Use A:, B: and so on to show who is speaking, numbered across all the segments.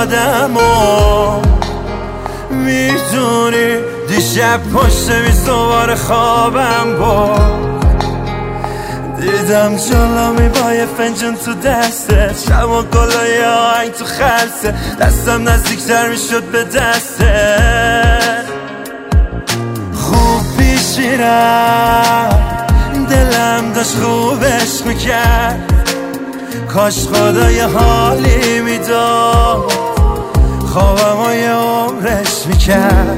A: آدم و میدونی دیشب پشت میز دوباره خوابم بود، دیدم جلومی با یه فنجون تو دسته، شب و گلای آهنگ تو خلصه، دستم نزدیکتر میشد به دسته. خوب پیش میرم دلم داشت خوبش میکرد، کاش خدا یه حالی میداد خوابم و یه عمرش میکرد.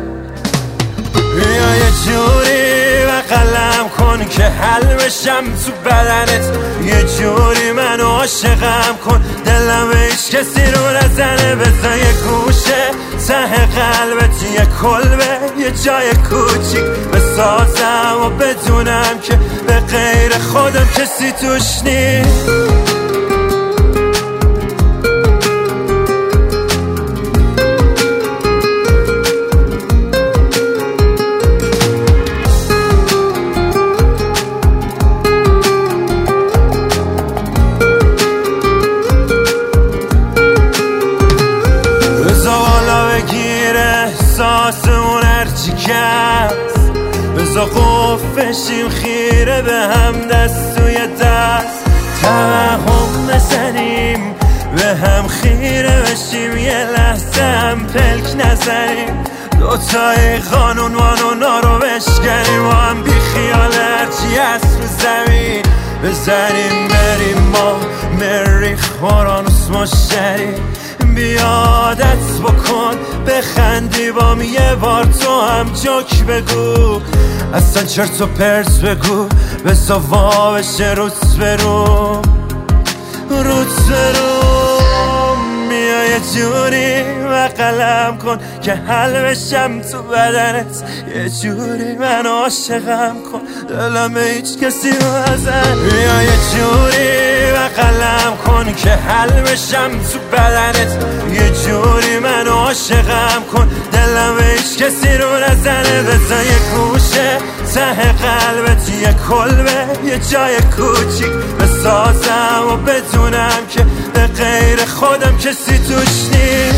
A: بیا یه جوری بغلم کن که حل بشم تو بدنت، یه جوری منو عاشقم کن دلم به هیچ کسی رو نزنه، بزن یه گوشه ته قلبت یه کلبه یه جای کوچیک بسازم و بدونم که به غیر خودم کسی توش نیست. احساسمون هرچی کس بزا قفشیم خیره به هم دست توی دست، توهم بزنیم به هم خیره بشیم یه لحظه هم پلک نزنیم، دوتای قانونوانونا رو بشکنیم و هم بی خیال هرچی هست رو زمین بزنیم بریم ما مریخ مورانوس مشتری. بیادت بکن بخندی بام یه بار تو هم جوک بگو، اصلا چرت و پرت بگو بسا وا بشه روز برو روز برو. بیا یه جوری بغلم کن که حل بشم تو بدنت، یه جوری من عاشقم کن دلم به هیچ کسی رو نزن. بیا یه جوری بغلم کن که حل بشم تو بدنت، یه جوری من عاشقم کن دلم به هیچ کسی رو نزنه، بزن یه گوشه ته قلبت یه کلبه یه جای کوچیک بسازم و بدونم که به غیر خودم کسی توش نیست.